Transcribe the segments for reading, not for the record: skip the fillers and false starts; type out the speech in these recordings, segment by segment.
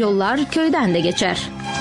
Yollar köyden de geçer.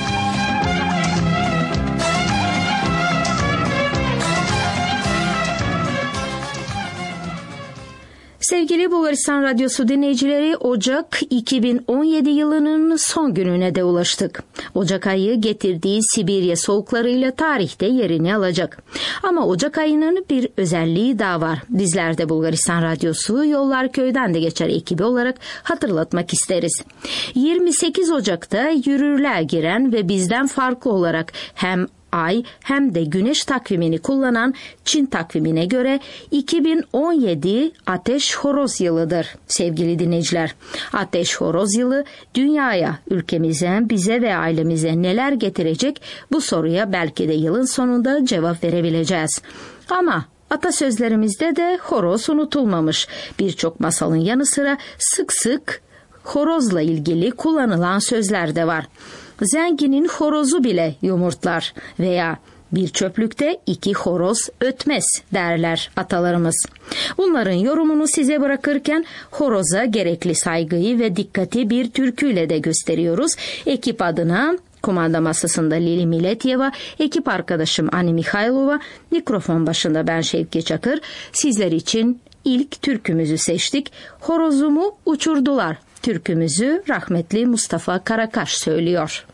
Sevgili Bulgaristan Radyosu dinleyicileri, Ocak 2017 yılının son gününe de ulaştık. Ocak ayı getirdiği Sibirya soğuklarıyla tarihte yerini alacak. Ama Ocak ayının bir özelliği daha var. Bizler de Bulgaristan Radyosu Yollar Köyden de Geçer ekibi olarak hatırlatmak isteriz. 28 Ocak'ta yürürlüğe giren ve bizden farklı olarak hem ay hem de güneş takvimini kullanan Çin takvimine göre 2017 Ateş Horoz yılıdır sevgili dinleyiciler. Ateş Horoz yılı dünyaya, ülkemize, bize ve ailemize neler getirecek, bu soruya belki de yılın sonunda cevap verebileceğiz. Ama atasözlerimizde de horoz unutulmamış. Birçok masalın yanı sıra sık sık horozla ilgili kullanılan sözler de var. Zenginin horozu bile yumurtlar veya bir çöplükte 2 horoz ötmez derler atalarımız. Bunların yorumunu size bırakırken horoza gerekli saygıyı ve dikkati bir türküyle de gösteriyoruz. Ekip adına kumanda masasında Lili Miletyeva, ekip arkadaşım Ani Mikhailova, mikrofon başında ben Şevki Çakır. Sizler için ilk türkümüzü seçtik. Horozumu uçurdular. Türkümüzü rahmetli Mustafa Karakaş söylüyor.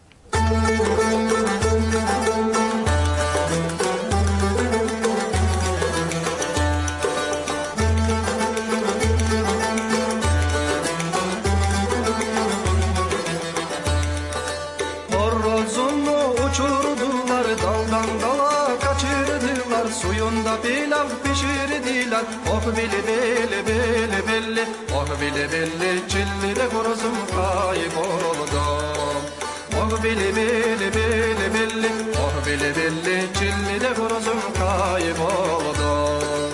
Horozumu uçurdular, daldan dala kaçırdılar, suyunda pilav pişirdiler. Oh bili bili bili bili, oh bili bili çilli de horozum kayboldu. Oh bili bili bili bili, oh bili bili çilli de horozum kayboldu.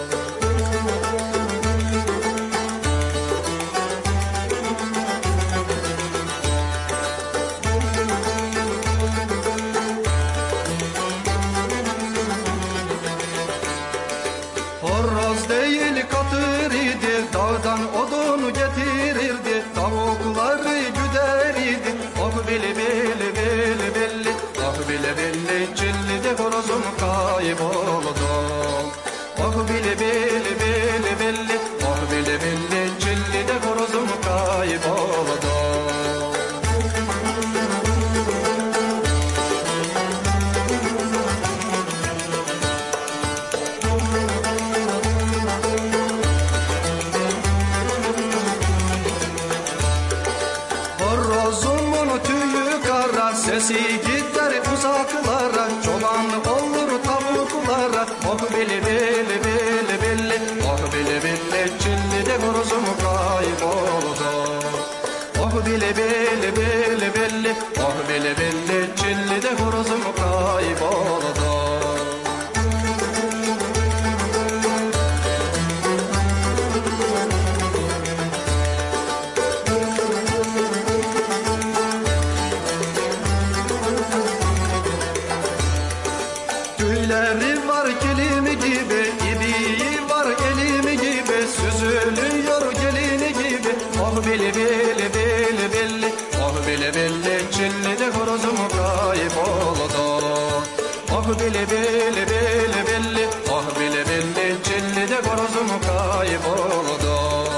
Horoz değil katır idi, dağdan odunu getirirdi, tavukları güderirdi. Oh bili bili bili bili, oh bili bili çilli de horozum kayboldu. Oh bili bili bili bili, oh bili bili çilli de horozum kayboldu. Horozumun tüyü kara, sesi gider uzaklara, çoban olur tavuklara. Oh bili bili bili bili, oh bili bili çilli de horozum kayboldu. Oh bili bili bili bili, oh bili bili çilli de horozum kayboldu. Tüyleri var kelimi gibi, ibiği var elimi gibi, süzülüyor gelini gibi. Oh bili bili bili bili, oh bili bili çilli de horozum kayboldu. Oh bili bili bili bili, oh bili bili çilli de horozum kayboldu.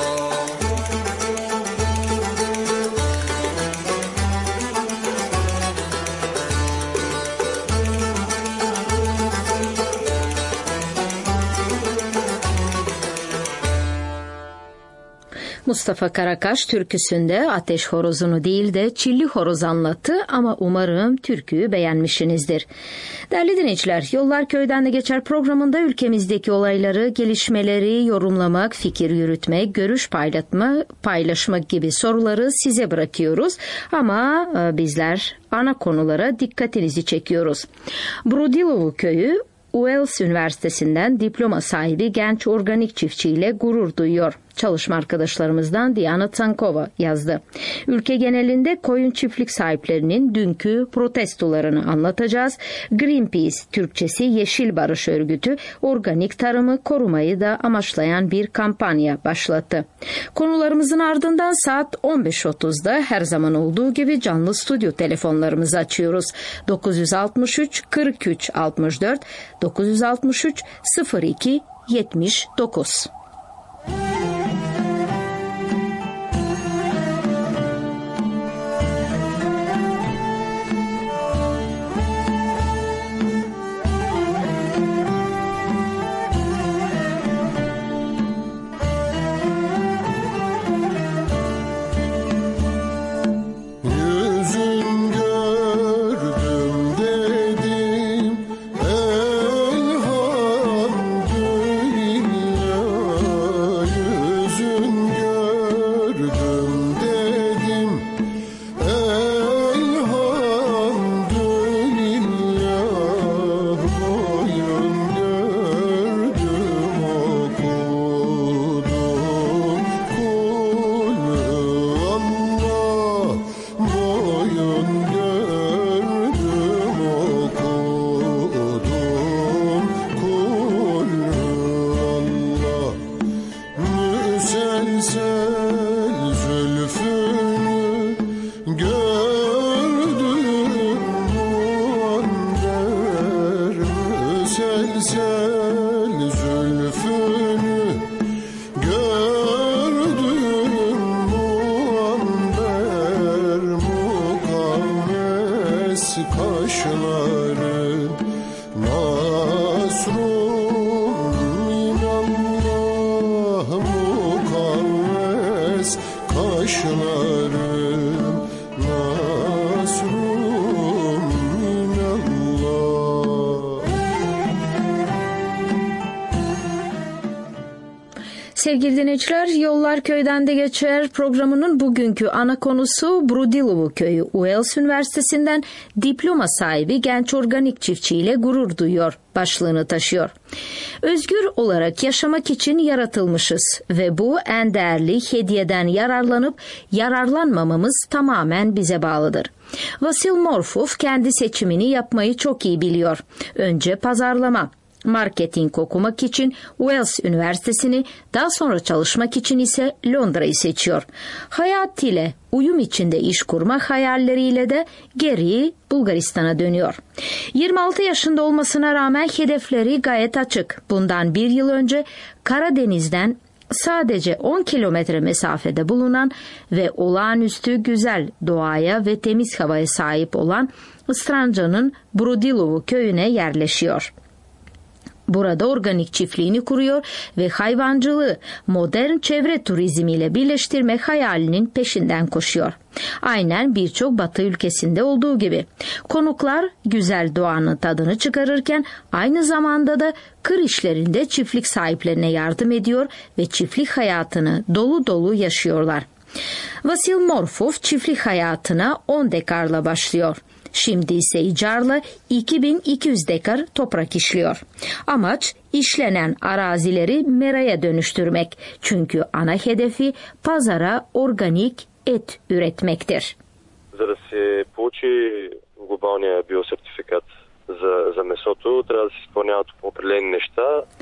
Mustafa Karakaş türküsünde ateş horozunu değil de çilli horoz anlattı ama umarım türküyü beğenmişsinizdir. Değerli dinleyiciler, Yollar Köyden de Geçer programında ülkemizdeki olayları, gelişmeleri yorumlamak, fikir yürütmek, görüş paylaşmak gibi soruları size bırakıyoruz. Ama bizler ana konulara dikkatinizi çekiyoruz. Brudilovo köyü Wales Üniversitesi'nden diploma sahibi genç organik çiftçiyle gurur duyuyor. Çalışma arkadaşlarımızdan Diana Tankova yazdı. Ülke genelinde koyun çiftlik sahiplerinin dünkü protestolarını anlatacağız. Greenpeace, Türkçesi Yeşil Barış Örgütü, organik tarımı korumayı da amaçlayan bir kampanya başlattı. Konularımızın ardından saat 15.30'da her zaman olduğu gibi canlı stüdyo telefonlarımızı açıyoruz. 963 43 64 963 02 79. Sevgili dinleyiciler, Yollar Köy'den de geçer programının bugünkü ana konusu Brudilovu Köyü Wales Üniversitesi'nden diploma sahibi genç organik çiftçiyle gurur duyuyor başlığını taşıyor. Özgür olarak yaşamak için yaratılmışız ve bu en değerli hediyeden yararlanıp yararlanmamamız tamamen bize bağlıdır. Vasil Morfov kendi seçimini yapmayı çok iyi biliyor. Önce pazarlama, marketing okumak için Wales Üniversitesi'ni, daha sonra çalışmak için ise Londra'yı seçiyor. Hayat ile uyum içinde iş kurmak hayalleriyle de geri Bulgaristan'a dönüyor. 26 yaşında olmasına rağmen hedefleri gayet açık. Bundan bir yıl önce Karadeniz'den sadece 10 kilometre mesafede bulunan ve olağanüstü güzel doğaya ve temiz havaya sahip olan Stranja'nın Brudilovu köyüne yerleşiyor. Burada organik çiftliğini kuruyor ve hayvancılığı modern çevre turizmiyle birleştirmek hayalinin peşinden koşuyor. Aynen birçok Batı ülkesinde olduğu gibi. Konuklar güzel doğanın tadını çıkarırken aynı zamanda da kır işlerinde çiftlik sahiplerine yardım ediyor ve çiftlik hayatını dolu dolu yaşıyorlar. Vasil Morfov çiftlik hayatına 10 dekarla başlıyor. Şimdi ise icarla 2200 dekar toprak işliyor. Amaç işlenen arazileri meraya dönüştürmek. Çünkü ana hedefi pazara organik et üretmektir. За да се получи глобалния биосертификат за месото, трябва да се изпълняват определени неща.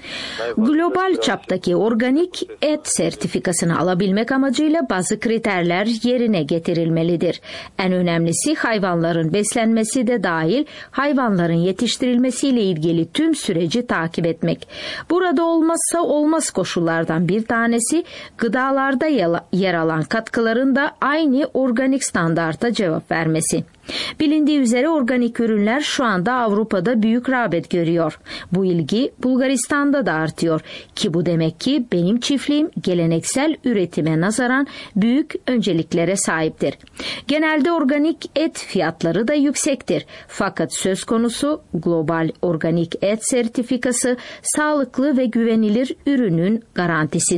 Global çaptaki organik et sertifikasını alabilmek amacıyla bazı kriterler yerine getirilmelidir. En önemlisi hayvanların beslenmesi de dahil hayvanların yetiştirilmesiyle ilgili tüm süreci takip etmek. Burada olmazsa olmaz koşullardan bir tanesi gıdalarda yer alan katkıların da aynı organik standarta cevap vermesi. Bilindiği üzere organik ürünler şu anda Avrupa'da büyük rağbet görüyor. Bu ilgi Bulgaristan'da da artıyor ki bu demek ki benim çiftliğim geleneksel üretime nazaran büyük önceliklere sahiptir. Genelde organik et fiyatları da yüksektir. Fakat söz konusu global organik et sertifikası sağlıklı ve güvenilir ürünün garantisidir.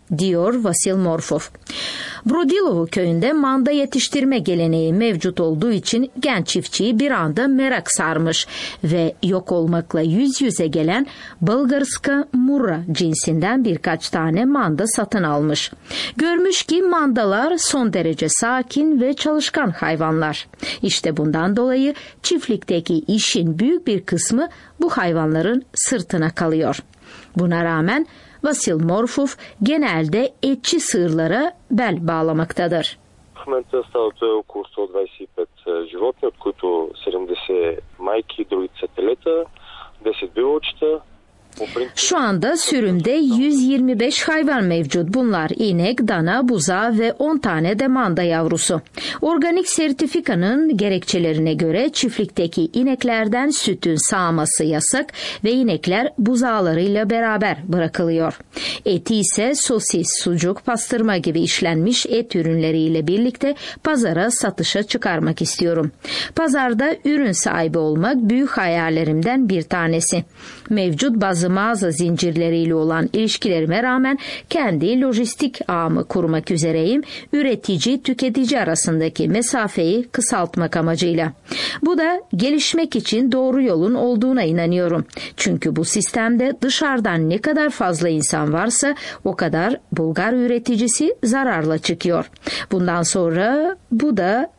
diyor Vasil Morfov. Brodilovo köyünde manda yetiştirme geleneği mevcut olduğu için genç çiftçiyi bir anda merak sarmış ve yok olmakla yüz yüze gelen Bulgarska Murra cinsinden birkaç tane manda satın almış. Görmüş ki mandalar son derece sakin ve çalışkan hayvanlar. İşte bundan dolayı çiftlikteki işin büyük bir kısmı bu hayvanların sırtına kalıyor. Buna rağmen Vasil Morfov genelde etçi sığırlara bel bağlamaktadır. В момента стадото е около 125 животни, от които 70 майки, другите са телета, 10 билочета. Şu anda sürümde 125 hayvan mevcut. Bunlar inek, dana, buzağı ve 10 tane de manda yavrusu. Organik sertifikanın gerekçelerine göre çiftlikteki ineklerden sütün sağması yasak ve inekler buzağlarıyla beraber bırakılıyor. Eti ise sosis, sucuk, pastırma gibi işlenmiş et ürünleriyle birlikte pazara satışa çıkarmak istiyorum. Pazarda ürün sahibi olmak büyük hayallerimden bir tanesi. Mevcut bazı mağaza zincirleriyle olan ilişkilerime rağmen kendi lojistik ağımı kurmak üzereyim, üretici tüketici arasındaki mesafeyi kısaltmak amacıyla. Bu da gelişmek için doğru yolun olduğuna inanıyorum. Çünkü bu sistemde dışarıdan ne kadar fazla insan varsa o kadar Bulgar üreticisi zararla çıkıyor. Bundan sonra bu da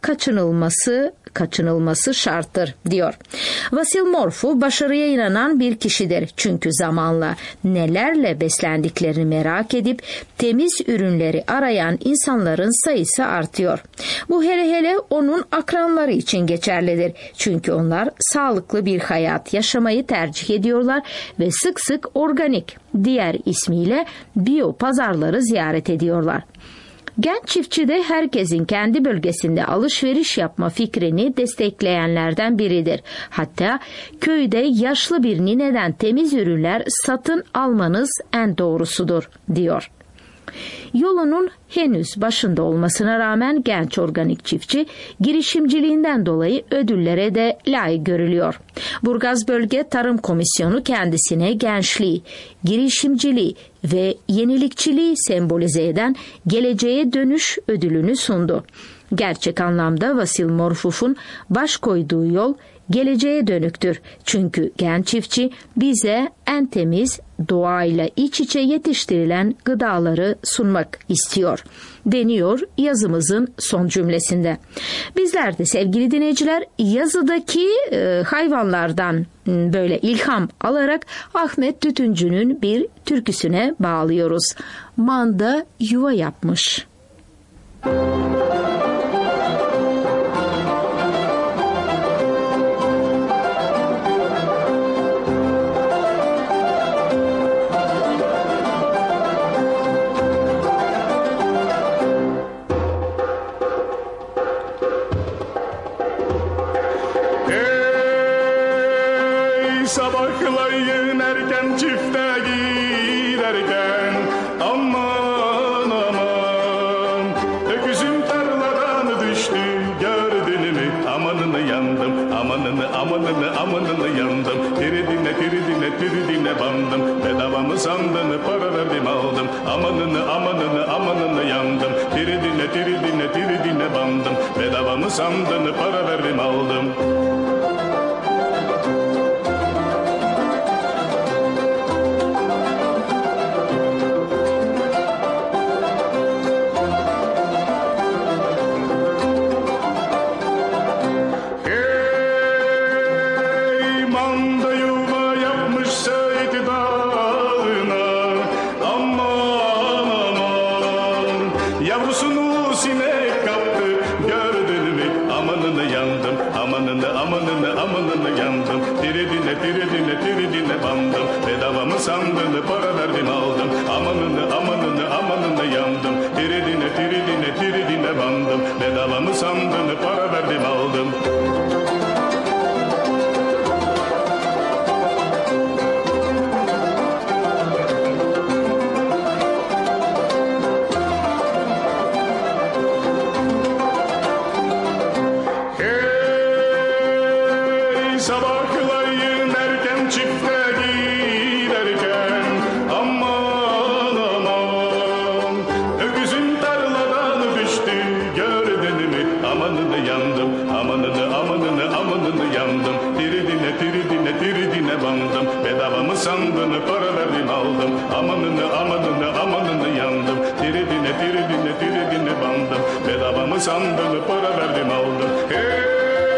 kaçınılması şarttır, diyor. Vasil Morfov başarıya inanan bir kişidir. Çünkü zamanla nelerle beslendiklerini merak edip temiz ürünleri arayan insanların sayısı artıyor. Bu hele onun akranları için geçerlidir. Çünkü onlar sağlıklı bir hayat yaşamayı tercih ediyorlar ve sık sık organik, diğer ismiyle biyo pazarları ziyaret ediyorlar. Genç çiftçi de herkesin kendi bölgesinde alışveriş yapma fikrini destekleyenlerden biridir. Hatta köyde yaşlı bir nineden temiz ürünler satın almanız en doğrusudur, diyor. Yolunun henüz başında olmasına rağmen genç organik çiftçi girişimciliğinden dolayı ödüllere de layık görülüyor. Burgaz Bölge Tarım Komisyonu kendisine gençliği, girişimciliği ve yenilikçiliği sembolize eden Geleceğe Dönüş ödülünü sundu. Gerçek anlamda Vasil Morfov'un baş koyduğu yol geleceğe dönüktür. Çünkü genç çiftçi bize en temiz, doğayla iç içe yetiştirilen gıdaları sunmak istiyor, deniyor yazımızın son cümlesinde. Bizler de sevgili dinleyiciler yazıdaki hayvanlardan böyle ilham alarak Ahmet Tütüncü'nün bir türküsüne bağlıyoruz. Manda yuva yapmış. Sabahlayın erken çifte giderken aman aman öküzüm tarladan düştü gördün mü amanını yandım amanını yandım tiridine bandım bedava mı sandın para verdim aldım amanını yandım tiridine bandım bedava mı sandın para verdim aldım. Yavrusunu sinek kaptı gördün mü amanını yandım amanını yandım tiridine bandım bedava mı sandın para verdim aldım amanını yandım tiridine bandım bedava mı sandın para verdim aldım. Sabahlayın erken çifte giderken aman aman Amanını amanını amanını yandım. Tiridine tiridine tiridine bandım. Bedava mı sandın para verdim aldım. Hey!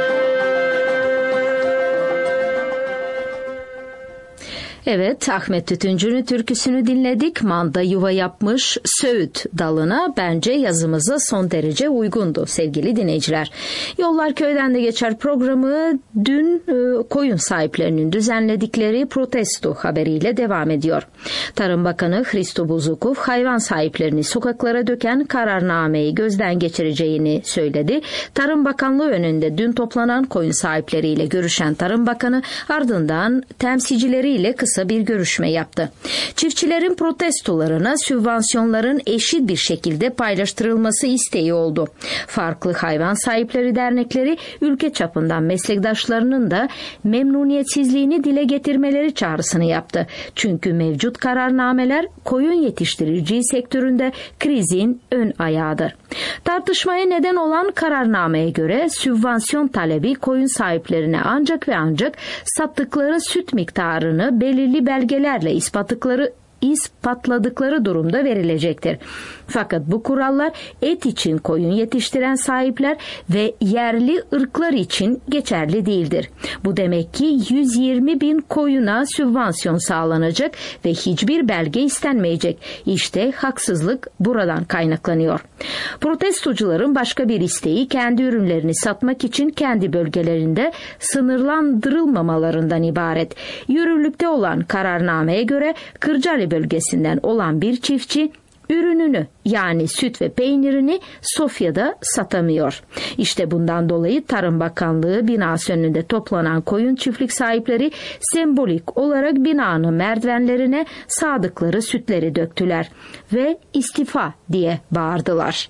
Evet, Ahmet Tütüncü'nün türküsünü dinledik. Manda yuva yapmış Söğüt dalına bence yazımıza son derece uygundu sevgili dinleyiciler. Yollar Köy'den de geçer programı dün koyun sahiplerinin düzenledikleri protesto haberiyle devam ediyor. Tarım Bakanı Hristo Buzukov hayvan sahiplerini sokaklara döken kararnameyi gözden geçireceğini söyledi. Tarım Bakanlığı önünde dün toplanan koyun sahipleriyle görüşen Tarım Bakanı ardından temsilcileriyle kısa bir görüşme yaptı. Çiftçilerin protestolarına sübvansiyonların eşit bir şekilde paylaştırılması isteği oldu. Farklı hayvan sahipleri dernekleri ülke çapından meslektaşlarının da memnuniyetsizliğini dile getirmeleri çağrısını yaptı. Çünkü mevcut kararnameler koyun yetiştiriciliği sektöründe krizin ön ayağıdır. Tartışmaya neden olan kararnameye göre sübvansiyon talebi koyun sahiplerine ancak ve ancak sattıkları süt miktarını belirli belgelerle ispatladıkları durumda verilecektir. Fakat bu kurallar et için koyun yetiştiren sahipler ve yerli ırklar için geçerli değildir. Bu demek ki 120 bin koyuna sübvansiyon sağlanacak ve hiçbir belge istenmeyecek. İşte haksızlık buradan kaynaklanıyor. Protestocuların başka bir isteği kendi ürünlerini satmak için kendi bölgelerinde sınırlandırılmamalarından ibaret. Yürürlükte olan kararnameye göre Kırcaali bölgesinden olan bir çiftçi ürününü yani süt ve peynirini Sofya'da satamıyor. İşte bundan dolayı Tarım Bakanlığı binası önünde toplanan koyun çiftlik sahipleri sembolik olarak binanın merdivenlerine sadıkları sütleri döktüler ve istifa diye bağırdılar.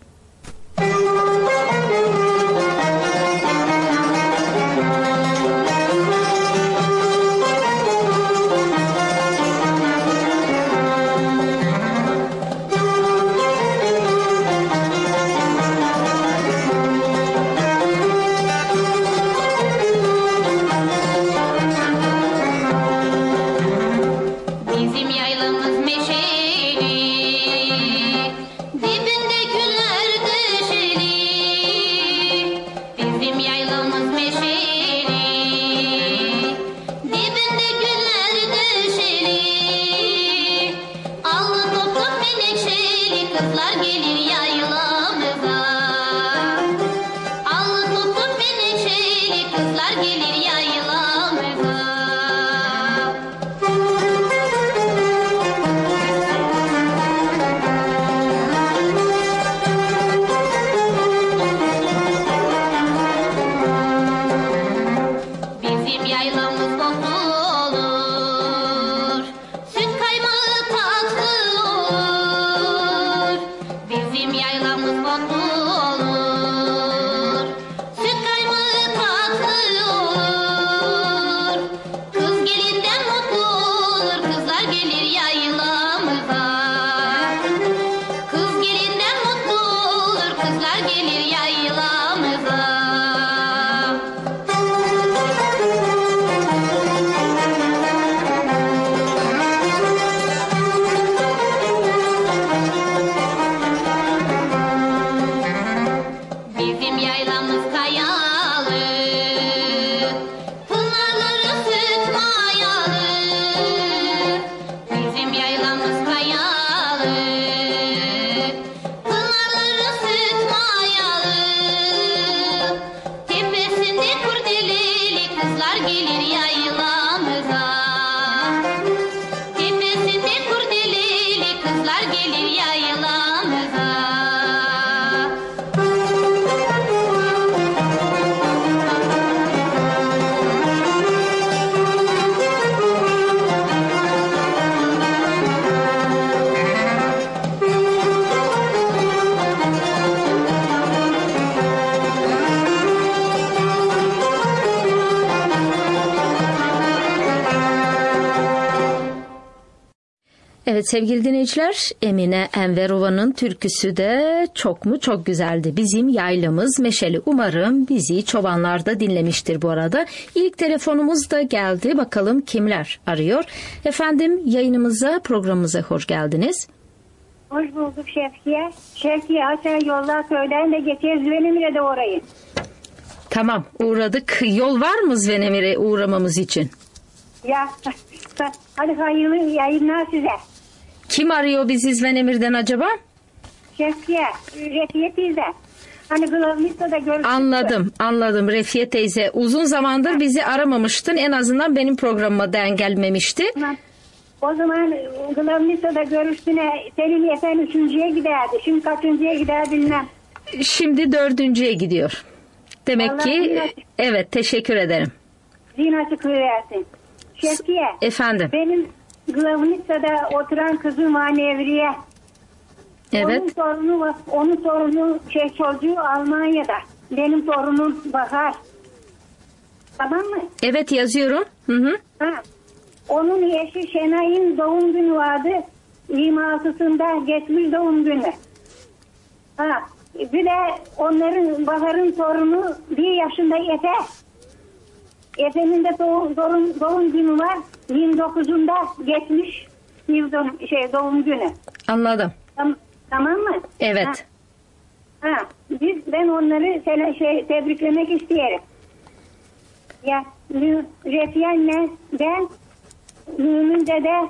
Evet sevgili dinleyiciler, Emine Enverova'nın türküsü de çok mu çok güzeldi. Bizim yaylamız meşeli. Umarım bizi çobanlar da dinlemiştir bu arada. İlk telefonumuz da geldi. Bakalım kimler arıyor. Efendim yayınımıza, programımıza hoş geldiniz. Hoş bulduk Şevkiye. Şevkiye aşağı yollar köyden de geçeriz Venemir'e de orayı. Tamam, uğradık. Yol var mı Venemir'e uğramamız için? Ya hadi hayırlı yayınlar size. Kim arıyor bizi Venemir'den acaba? Şevkiye, Refiye teyze. Hani Glavnista'da görüştük. Anladım Refiye teyze. Uzun zamandır bizi aramamıştın. En azından benim programıma denk gelmemişti. O zaman Glavnista'da görüştüğüne senin efendim 3.'ye giderdi. Şimdi kaçıncıya gider bilmem. Şimdi 4.'ye gidiyor. Demek Allah ki evet, teşekkür ederim. Zihin açıklığı versin. Şevkiye. Efendim. Benim Glavnista'da oturan kızım var Nevriye. Evet. Onun torunu çocuğu Almanya'da. Benim torunum Bahar. Tamam mı? Evet yazıyorum. Hı. Ha. Onun eşi Şenay'ın doğum günü vardı. 26'sında geçmiş doğum günü. Ha. Bir de onların Bahar'ın torunu 1 yaşında Efe. Efe'nin de doğum günü var. 29'unda geçmiş doğum günü. Anladım. Tamam mı? Evet. Ben onları tebriklemek isterim. Ya Refiyen'le ben Mümin Dede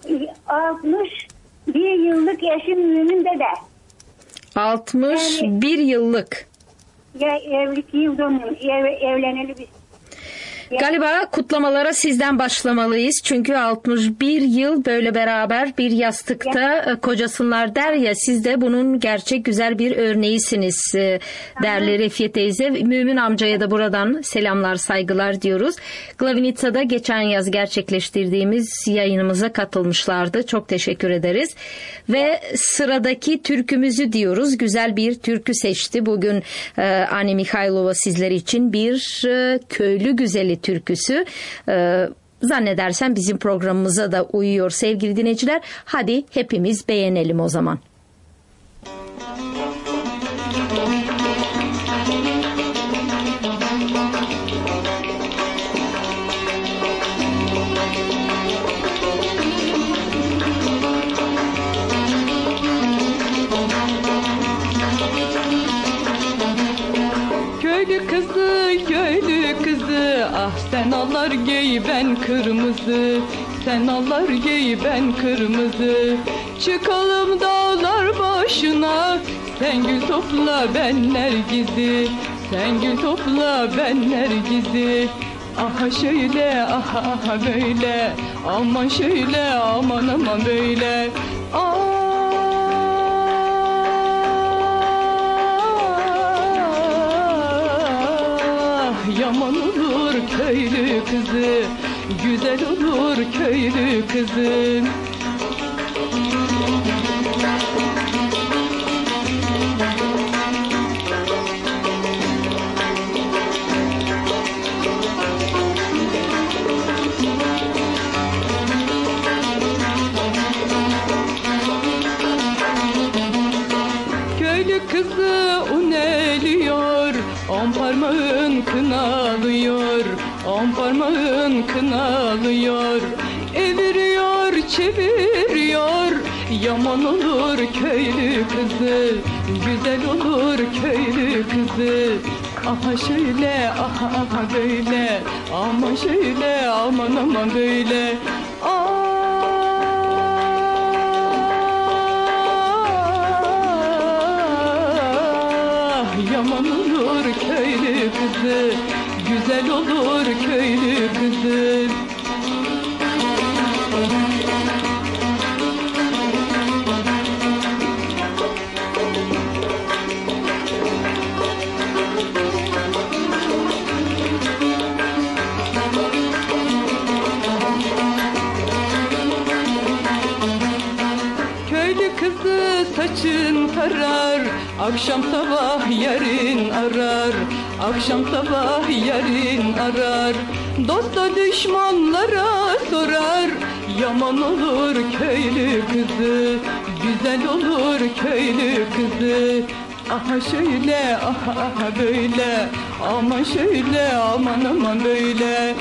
61 yıllık eşim Mümin Dede. 61 yıllık. Ya evlilik yıl dönümü evleneli biz. Galiba kutlamalara sizden başlamalıyız. Çünkü 61 yıl böyle beraber bir yastıkta kocasınlar der ya, siz de bunun gerçek güzel bir örneğisiniz değerli Refiye teyze. Mümin amcaya da buradan selamlar, saygılar diyoruz. Glavnitsa'da geçen yaz gerçekleştirdiğimiz yayınımıza katılmışlardı. Çok teşekkür ederiz. Ve sıradaki türkümüzü diyoruz. Güzel bir türkü seçti. Bugün Anne Mikhailova sizler için bir köylü güzeli türküsü. Zannedersem bizim programımıza da uyuyor sevgili dinleyiciler. Hadi hepimiz beğenelim o zaman. Köylü kızı, ah sen allar giy ben kırmızı, sen allar giy ben kırmızı. Çıkalım dağlar başına, sen gül topla ben nergizi, sen gül topla ben nergizi. Aha şöyle, aha böyle, aman şöyle, aman böyle. Yaman olur köylü kızı, güzel olur köylü kızı. Köylü kızı uneliyor, on parmağın kınalıyor, on parmağın kınalıyor. Eviriyor, çeviriyor, yaman olur köylü kızı, güzel olur köylü kızı. Aha şöyle, aha böyle, aman şöyle, aman böyle. Yaman olur köylü kızı, güzel olur köylü kızı. Köylü kızı saçın tarar, akşam sabah yarın arar, akşam sabah yarın arar. Dosta düşmanlara sorar, Yaman olur köylü kızı, güzel olur köylü kızı. Aha şöyle, aha böyle, aman şöyle, aman aman böyle.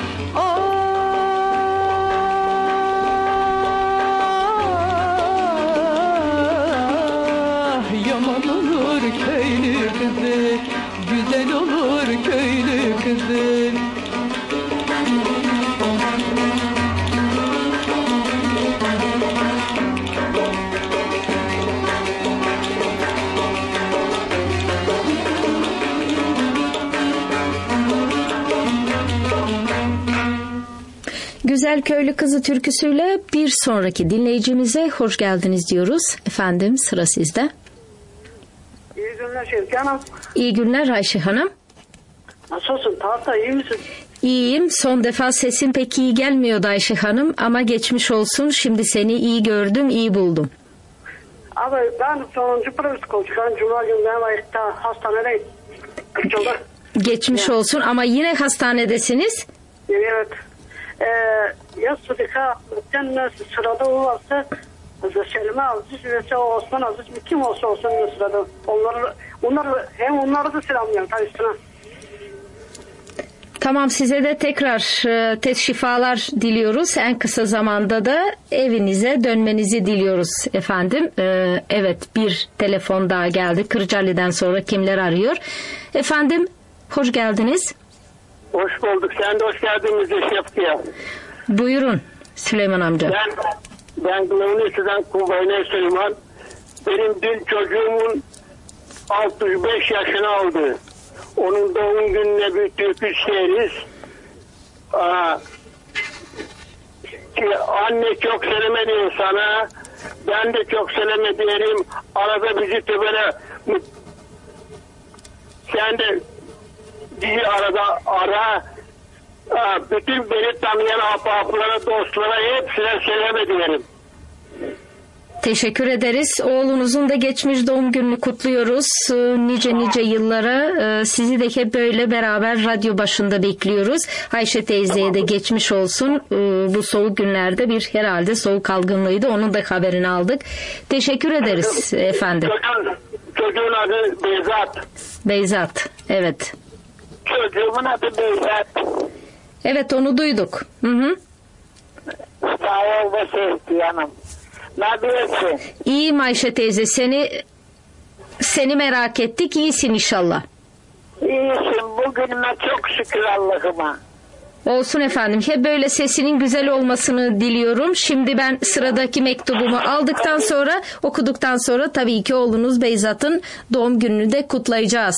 Yaman olur köylü kızı, güzel olur köylü kızı. Güzel Köylü Kızı türküsüyle bir sonraki dinleyicimize hoş geldiniz diyoruz. Efendim sıra sizde. İyi günler Şevki Hanım. İyi günler Ayşe Hanım. Nasılsın? Tahta iyi misin? İyiyim. Son defa sesin pek iyi gelmiyordu Ayşe Hanım ama geçmiş olsun. Şimdi seni iyi gördüm, iyi buldum. Abi ben sonuncu psikolojik. Cuma günü ben ayakta hastanedeyim. Kırçıl'da. Geçmiş olsun ama yine hastanedesiniz. Evet. Ya Sıdık'a sen sırada o varsa Selime Aziz ve Osman Aziz kim olsa olsun sırada. Onları da selamlıyorum tabii üstüne. Tamam, size de tekrar tez şifalar diliyoruz. En kısa zamanda da evinize dönmenizi diliyoruz efendim. Evet, bir telefon daha geldi. Kırcaali'den sonra kimler arıyor? Efendim hoş geldiniz. Hoş bulduk. Sen de hoş geldin bize Şevki'ye. Buyurun Süleyman amca. Ben Kılavunisi'den Kumbayne Süleyman. Benim dün çocuğumun 65 yaşına aldı. Onun doğum gününe bir türkü söyleriz. Anne çok seleme diyor sana. Ben de çok seleme diyelim. Arada bizi böyle sen de bizi arada ara. Bütün beni tanıyan ahbaplara, dostlara hepsine seleme diyelim. Teşekkür ederiz. Oğlunuzun da geçmiş doğum gününü kutluyoruz. Nice yıllara sizi de hep böyle beraber radyo başında bekliyoruz. Ayşe teyzeye de geçmiş olsun. Bu soğuk günlerde bir herhalde soğuk algınlığıydı. Onun da haberini aldık. Teşekkür ederiz efendim. Çocuğun adı Beyzat. Beyzat, evet. Çocuğumun adı Beyzat. Evet, onu duyduk. Hı. Sağ ol ve sevgi hanım. Ne diyorsun? İyiyim Ayşe teyze. Seni merak ettik. İyisin inşallah. İyisin. Bugünüme çok şükür Allah'ıma. Olsun efendim. Hep böyle sesinin güzel olmasını diliyorum. Şimdi ben sıradaki mektubumu aldıktan sonra, okuduktan sonra tabii ki oğlunuz Beyzat'ın doğum gününü de kutlayacağız.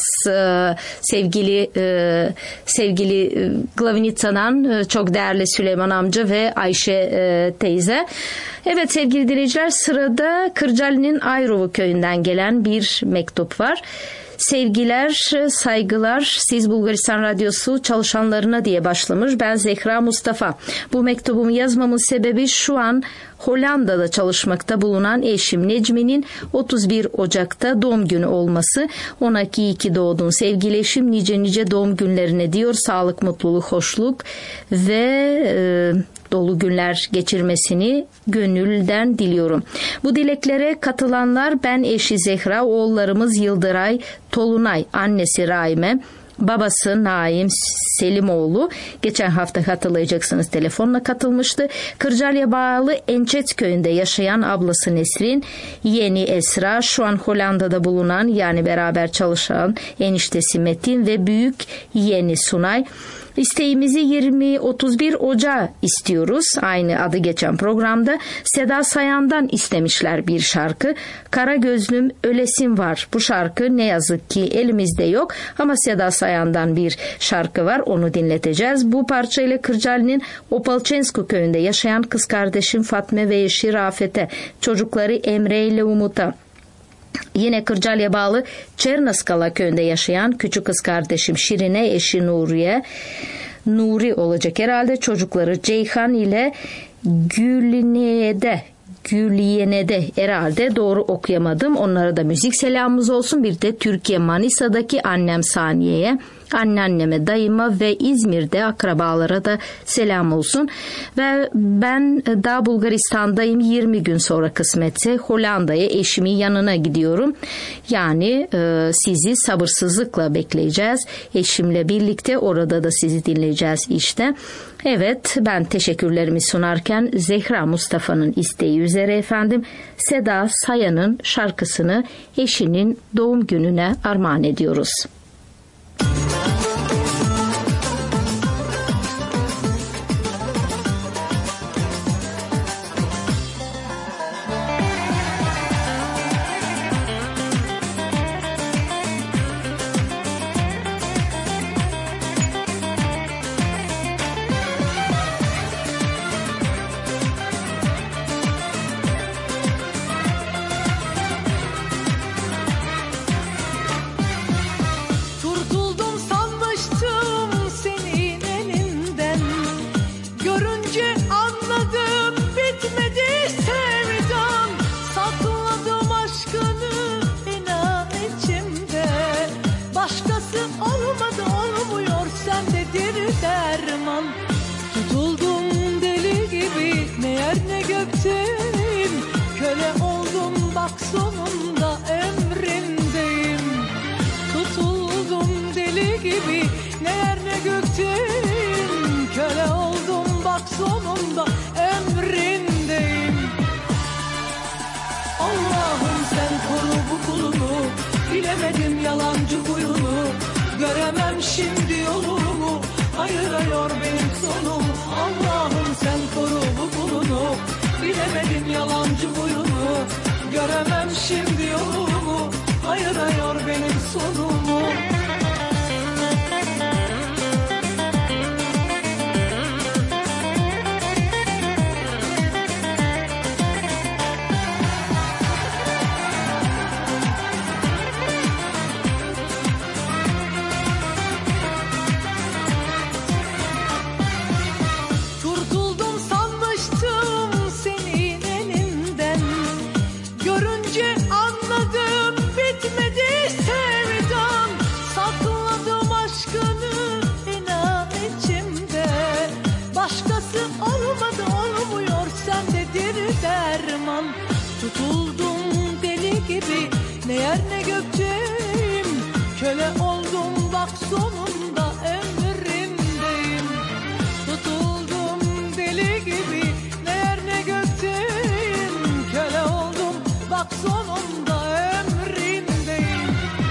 Sevgili Glavinitsa'dan çok değerli Süleyman amca ve Ayşe teyze. Evet sevgili dinleyiciler, sırada Kırcaali'nin Ayrovu köyünden gelen bir mektup var. Sevgiler, saygılar, siz Bulgaristan Radyosu çalışanlarına diye başlamış. Ben Zehra Mustafa. Bu mektubumu yazmamın sebebi şu an Hollanda'da çalışmakta bulunan eşim Necmi'nin 31 Ocak'ta doğum günü olması. Ona iyi ki doğdun sevgili eşim, nice doğum günlerine diyor. Sağlık, mutluluk, hoşluk ve dolu günler geçirmesini gönülden diliyorum. Bu dileklere katılanlar ben eşi Zehra, oğullarımız Yıldıray, Tolunay, annesi Raime, babası Naim Selimoğlu. Geçen hafta hatırlayacaksınız telefonla katılmıştı. Kırcaali'ye bağlı Ençet köyünde yaşayan ablası Nesrin, yeğeni Esra, şu an Hollanda'da bulunan yani beraber çalışan eniştesi Metin ve büyük yeğeni Sunay. İsteğimizi 20-31 Ocağı istiyoruz. Aynı adı geçen programda Seda Sayan'dan istemişler bir şarkı. Kara Gözlüm Ölesim var. Bu şarkı ne yazık ki elimizde yok ama Seda Sayan'dan bir şarkı var. Onu dinleteceğiz. Bu parçayla Kırcaali'nin Opalçensku köyünde yaşayan kız kardeşim Fatme ve eşi Rafet'e, çocukları Emre ile Umut'a, yine Kırcaali'ye bağlı Çernaskala köyünde yaşayan küçük kız kardeşim Şirine, eşi Nuri olacak herhalde, çocukları Ceyhan ile Gülyene'de herhalde doğru okuyamadım. Onlara da müzik selamımız olsun. Bir de Türkiye Manisa'daki annem Saniye'ye, anneanneme, dayıma ve İzmir'de akrabalara da selam olsun. Ve ben daha Bulgaristan'dayım, 20 gün sonra kısmetse Hollanda'ya eşimin yanına gidiyorum. Yani sizi sabırsızlıkla bekleyeceğiz. Eşimle birlikte orada da sizi dinleyeceğiz işte. Evet, ben teşekkürlerimi sunarken Zehra Mustafa'nın isteği üzere efendim Seda Sayan'ın şarkısını eşinin doğum gününe armağan ediyoruz. Sonunda emrindeyim. Allah'ım sen koru bu kulunu, bilemedim yalancı huyunu, göremem şimdi yolumu, ayırıyor benim sonum. Allah'ım sen koru bu kulunu, bilemedim yalancı huyunu, göremem şimdi yolumu, ayırıyor benim sonumu. Tutuldum deli gibi, ne yer ne gökteyim, köle oldum bak sonunda emrindeyim. Tutuldum deli gibi, ne yer ne gökteyim, köle oldum bak sonunda emrindeyim.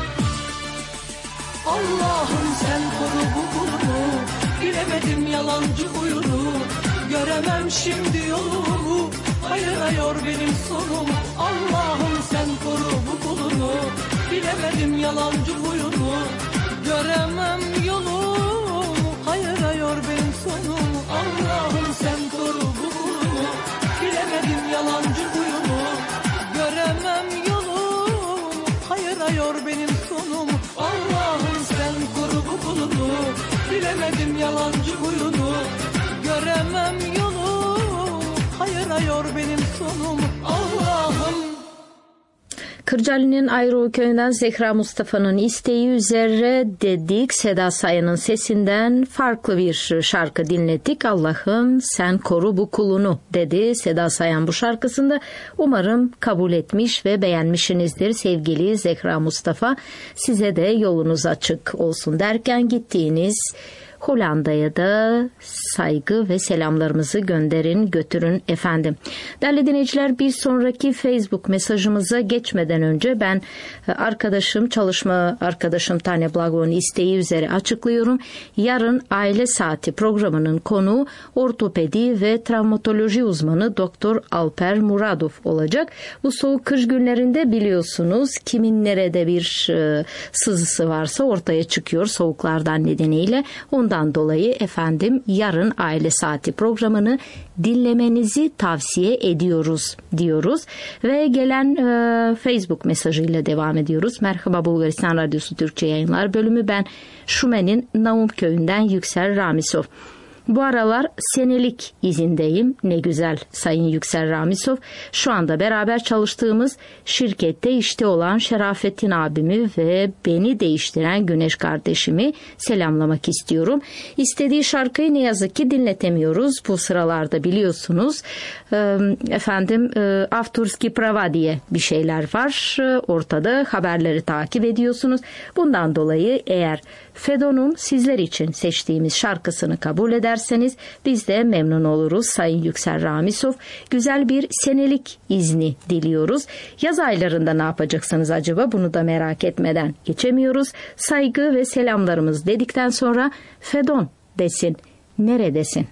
Allah'ım sen koru bu kulunu, bilemedim yalancı huyunu, göremem şimdi yolumu, ayırıyor benim sonum. Allah'ım sen koru bu kulunu, bilemedim yalancı huyunu, göremem yolumu, ayırıyor benim sonum. Allah'ım sen koru bu kulunu, bilemedim yalancı huyunu, göremem yolumu, ayırıyor benim sonum. Allah'ım sen koru bu kulunu, bilemedim yalancı huyunu, göremem yolumu, ayırıyor benim sonum. Allah'ım. Kırcaali'nin Ayrı köyünden Zehra Mustafa'nın isteği üzere dedik. Seda Sayan'ın sesinden farklı bir şarkı dinlettik. Allah'ım sen koru bu kulunu dedi Seda Sayan bu şarkısında. Umarım kabul etmiş ve beğenmişsinizdir sevgili Zehra Mustafa. Size de yolunuz açık olsun derken gittiğiniz Hollanda'ya da saygı ve selamlarımızı götürün efendim. Değerli dinleyiciler, bir sonraki Facebook mesajımıza geçmeden önce ben çalışma arkadaşım Tane Blago'nun isteği üzere açıklıyorum. Yarın Aile Saati programının konuğu ortopedi ve travmatoloji uzmanı Doktor Alper Muradov olacak. Bu soğuk kış günlerinde biliyorsunuz kimin nerede bir sızısı varsa ortaya çıkıyor soğuklardan nedeniyle. Ondan dolayı efendim yarın Aile Saati programını dinlemenizi tavsiye ediyoruz diyoruz ve gelen Facebook mesajıyla devam ediyoruz. Merhaba Bulgaristan Radyosu Türkçe Yayınlar Bölümü, ben Şumen'in Naum köyünden Yüksel Ramisov. Bu aralar senelik izindeyim. Ne güzel Sayın Yüksel Ramisov. Şu anda beraber çalıştığımız şirkette işte olan Şerafettin abimi ve beni değiştiren Güneş kardeşimi selamlamak istiyorum. İstediği şarkıyı ne yazık ki dinletemiyoruz. Bu sıralarda biliyorsunuz Avtorski prava diye bir şeyler var. Ortada haberleri takip ediyorsunuz. Bundan dolayı eğer Fedon'un sizler için seçtiğimiz şarkısını kabul ederseniz biz de memnun oluruz Sayın Yüksel Ramisov. Güzel bir senelik izni diliyoruz. Yaz aylarında ne yapacaksınız acaba? Bunu da merak etmeden geçemiyoruz. Saygı ve selamlarımız dedikten sonra Fedon desin. Neredesin?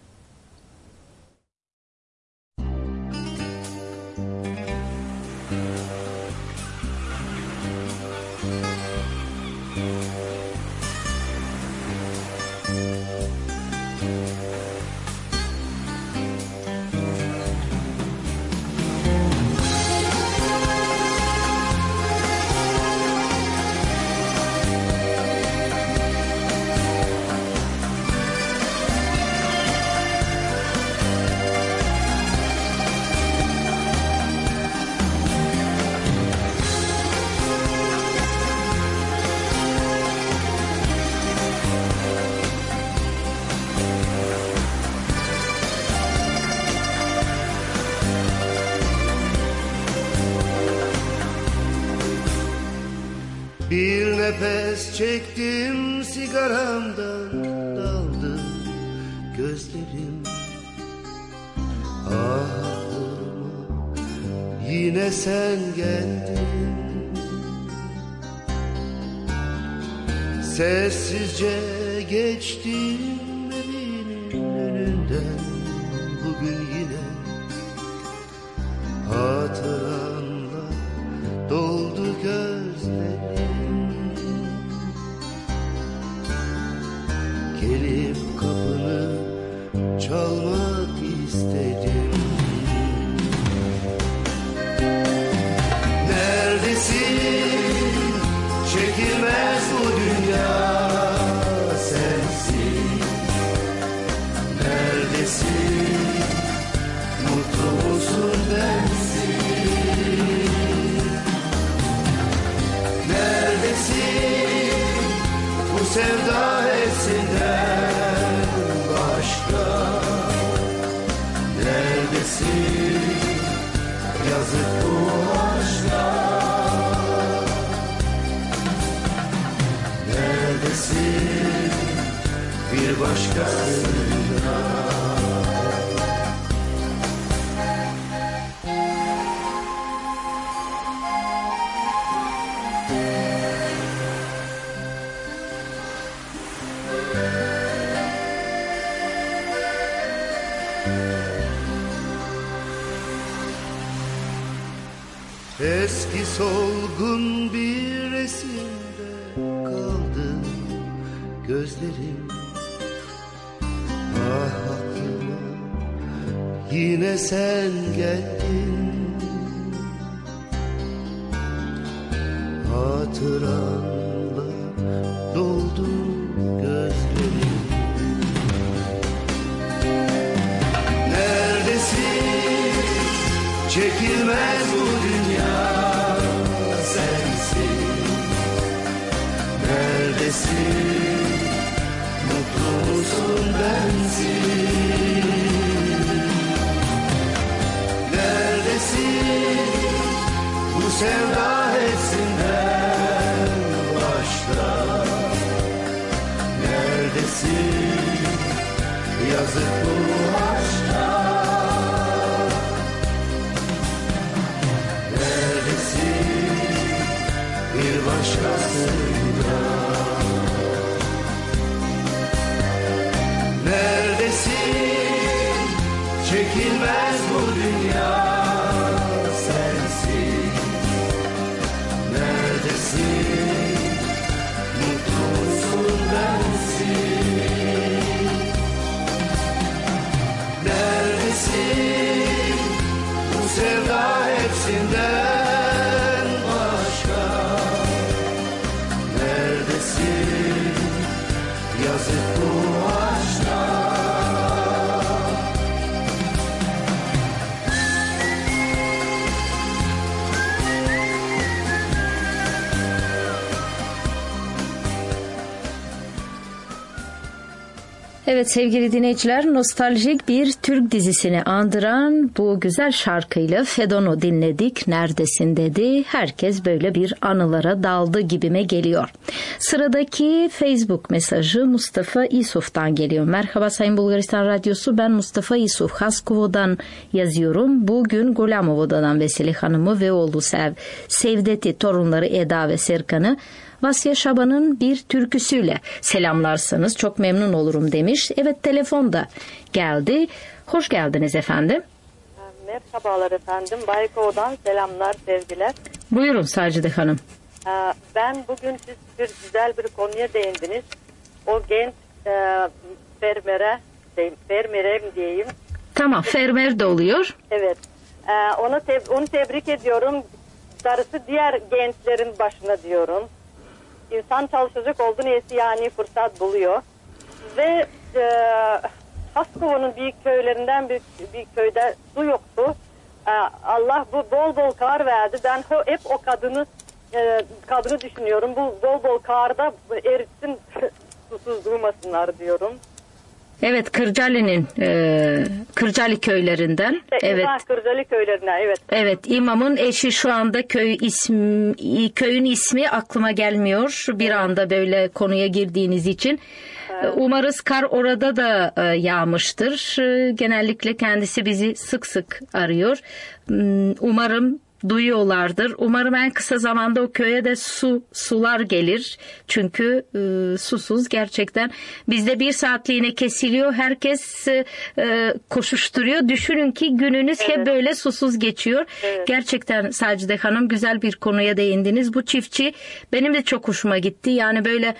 Bir nefes çektim, sigaramdan daldı gözlerim. Aklıma yine sen geldin. Sessizce geçtim evinin önünden. Bugün yine hatıranla doldu gözlerim. Gelip kapını çalmak istedim. Neredesin? Çekilmez bu dünya sensin. Neredesin? Mutlu musun bensin? Neredesin? Bu sevda hepsinden başka. Neredesin? Yazık bu aşka. Neredesin? Bir başkasında. Eski solgun bir resimde kaldı gözlerim. Ah aklıma yine sen geldin. Hatıranla doldu gözlerim. Neredesin? Çekilmez bu dünya sensin. Neredesin? Mutlu musun bensin? Neredesin? Bu sevda hepsinden başka. Neredesin? Yazık bu aşka. Bir başkasıyla. Neredesin? Çekilmez bu dünya sensin. Neredesin? Mutlu musun bensin? Neredesin? Bu sevda hepsinden başka. Neredesin? Yazık bu aşka. Evet sevgili dinleyiciler, nostaljik bir Türk dizisini andıran bu güzel şarkıyla Fedon'u dinledik. Neredesin dedi. Herkes böyle bir anılara daldı gibime geliyor. Sıradaki Facebook mesajı Mustafa İsuf'tan geliyor. Merhaba Sayın Bulgaristan Radyosu, ben Mustafa İsuf. Haskovo'dan yazıyorum. Bugün Gulamova'dan Vesile Hanım'ı ve oğlu Sevdet'i, torunları Eda ve Serkan'ı Vasya Şaban'ın bir türküsüyle selamlarsanız çok memnun olurum demiş. Evet, telefon da geldi. Hoş geldiniz efendim. Merhabalar efendim. Bayko'dan selamlar, sevgiler. Buyurun Sacide Hanım. Ben bugün siz bir güzel bir konuya değindiniz. O genç fermere mi diyeyim? Tamam, fermer de oluyor. Evet. Onu tebrik ediyorum. Darısı diğer gençlerin başına diyorum. İnsan çalışacak oldu neyse yani fırsat buluyor. Ve Haskova'nın büyük köylerinden bir köyde su yoktu. Allah bu bol bol kar verdi. Ben hep o kadını düşünüyorum. Bu bol bol karda eritsin, susuz durmasınlar diyorum. Evet, Kırcalı köylerinden. Evet. Kırcalı köylerinden, evet. Evet, imamın eşi şu anda köyün ismi aklıma gelmiyor. Bir anda böyle konuya girdiğiniz için. Evet. Umarız kar orada da yağmıştır. Genellikle kendisi bizi sık sık arıyor. Umarım duyuyorlardır. Umarım en kısa zamanda o köye de sular gelir. Çünkü susuz gerçekten bizde bir saatliğine kesiliyor. Herkes koşuşturuyor. Düşünün ki gününüz hep böyle susuz geçiyor. Evet. Gerçekten Sacide Hanım güzel bir konuya değindiniz. Bu çiftçi benim de çok hoşuma gitti. Yani böyle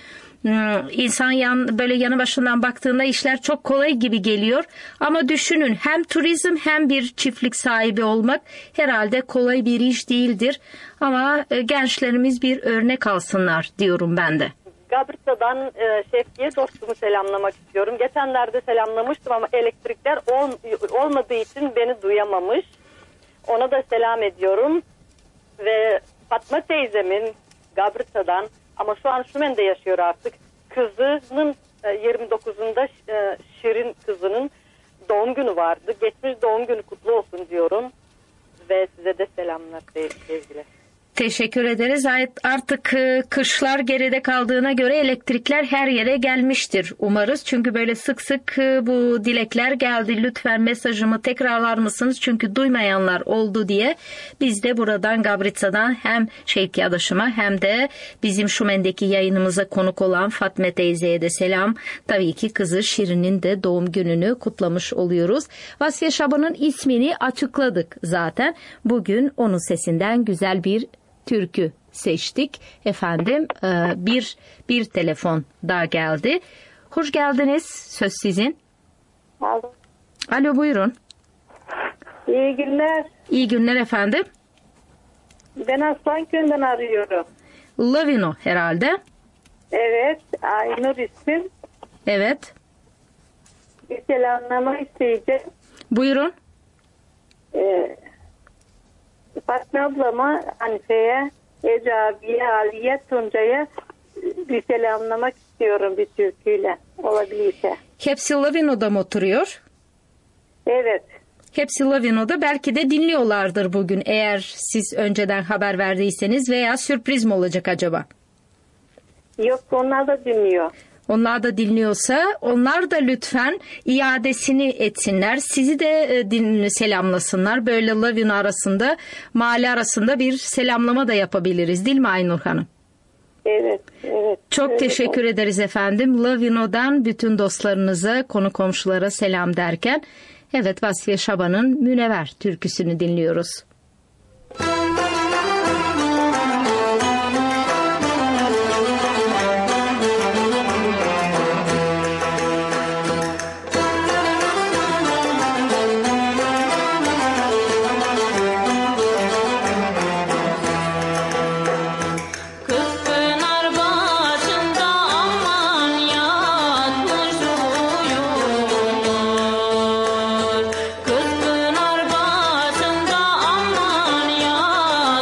insan böyle yanı başından baktığında işler çok kolay gibi geliyor. Ama düşünün, hem turizm hem bir çiftlik sahibi olmak herhalde kolay bir iş değildir. Ama gençlerimiz bir örnek alsınlar diyorum ben de. Gabritsa'dan Şevki'ye dostumu selamlamak istiyorum. Geçenlerde selamlamıştım ama elektrikler olmadığı için beni duyamamış. Ona da selam ediyorum. Ve Fatma teyzemin Gabritsa'dan, ama şu an Şumen'de yaşıyor artık, kızının 29'unda Şirin kızının doğum günü vardı. Geçmiş doğum günü kutlu olsun diyorum. Ve size de selamlar, sevgiler. Teşekkür ederiz. Artık kışlar geride kaldığına göre elektrikler her yere gelmiştir umarız. Çünkü böyle sık sık bu dilekler geldi. Lütfen mesajımı tekrarlar mısınız? Çünkü duymayanlar oldu diye. Biz de buradan Gabritsa'dan hem Şevki adaşıma hem de bizim Şumen'deki yayınımıza konuk olan Fatma teyzeye de selam. Tabii ki kızı Şirin'in de doğum gününü kutlamış oluyoruz. Vasya Şaban'ın ismini açıkladık zaten. Bugün onun sesinden güzel bir türkü seçtik. Efendim bir telefon daha geldi. Hoş geldiniz. Söz sizin. Alo, buyurun. İyi günler. İyi günler efendim. Ben Aslanköy'den arıyorum. Lavino herhalde. Evet. Aynur ismim. Evet. Bir selamlama isteyeceğim. Buyurun. Fatma ablama, Hanife'ye, Ece abiye, Aliye, Tuncay'a bir selamlamak istiyorum bir türküyle, olabilirse. Hepsi Lavino'da mı oturuyor? Evet. Hepsi Lavino'da, belki de dinliyorlardır bugün eğer siz önceden haber verdiyseniz, veya sürpriz mi olacak acaba? Yok, onlar da dinliyor. Onlar da dinliyorsa onlar da lütfen iadesini etsinler. Sizi de selamlasınlar. Böyle Lavino arasında, mahalle arasında bir selamlama da yapabiliriz, değil mi Aynur Hanım? Evet, evet. Çok evet, teşekkür ederiz efendim. Lavino'dan bütün dostlarınıza, konu komşulara selam derken, evet, Vasya Şaban'ın Münevver türküsünü dinliyoruz. Kız Pınar başında aman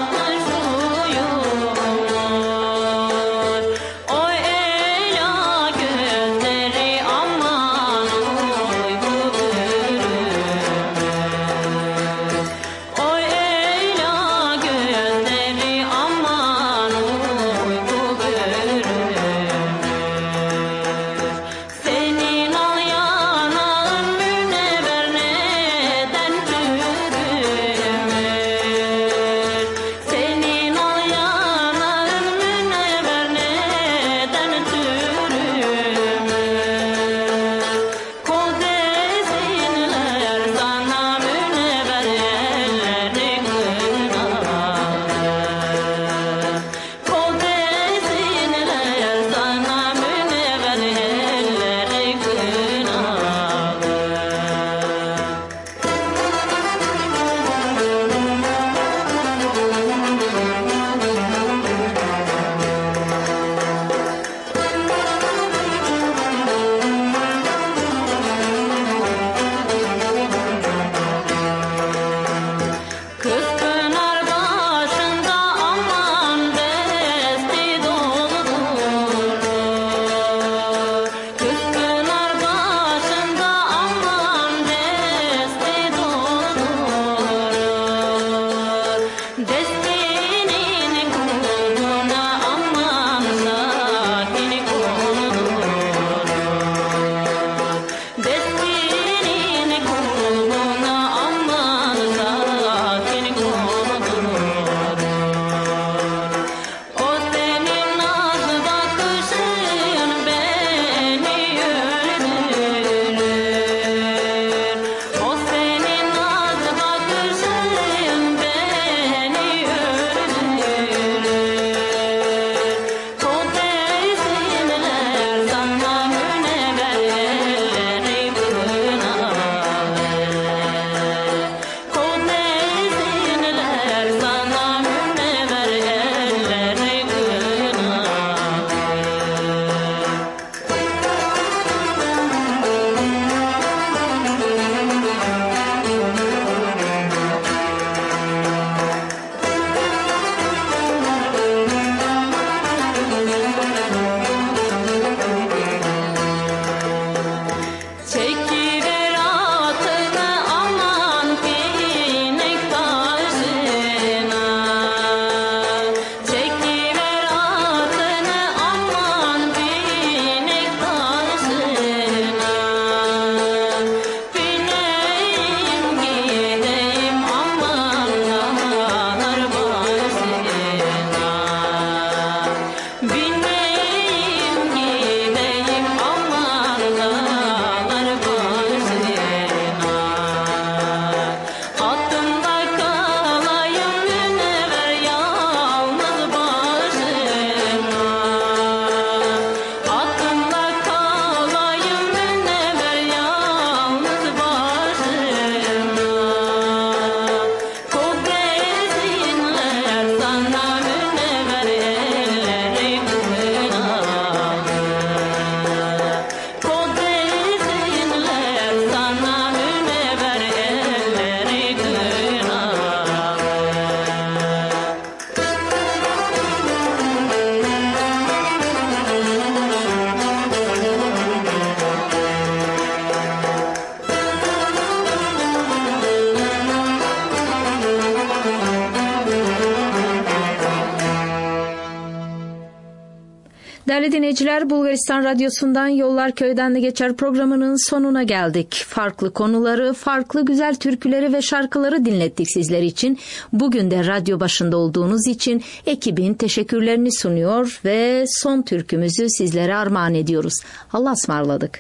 Değerli dinleyiciler, Bulgaristan Radyosu'ndan Yollar Köyden de Geçer programının sonuna geldik. Farklı konuları, farklı güzel türküleri ve şarkıları dinlettik sizler için. Bugün de radyo başında olduğunuz için ekibin teşekkürlerini sunuyor ve son türkümüzü sizlere armağan ediyoruz. Allah'a ısmarladık.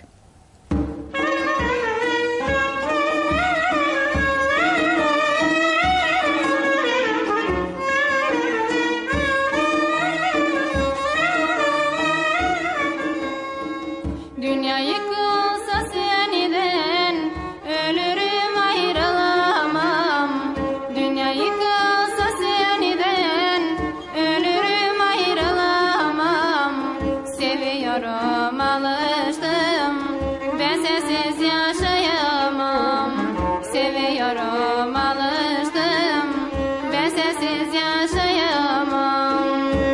Dünya yıkılsa seniden ölürüm ayrılamam. Dünya yıkılsa seniden ölürüm ayrılamam. Seviyorum alıştım ben sensiz yaşayamam. Seviyorum alıştım ben sensiz yaşayamam.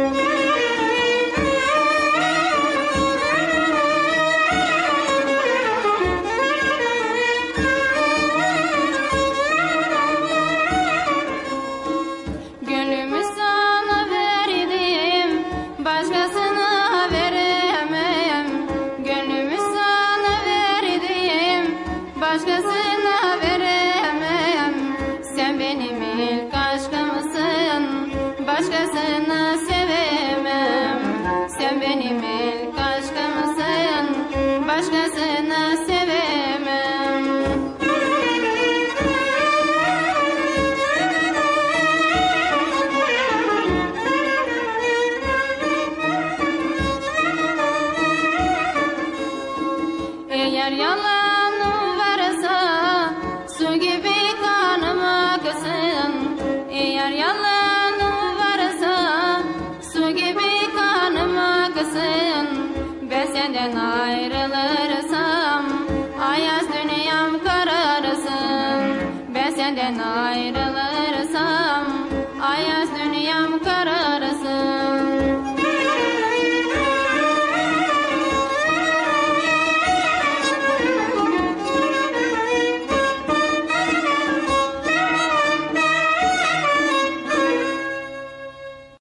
Başkasına veremem. Sen benim ilk aşkımsın. Başkasını sevemem. Sen benim ilk aşkımsın. Başkasını sevemem. Eğer yalanım varsa su gibi kanıma aksın. Eğer yalanım varsa su gibi kanıma aksın. Ben senden ayrılırsam ayaz dünyam kararsın. Ben senden ayrılırsam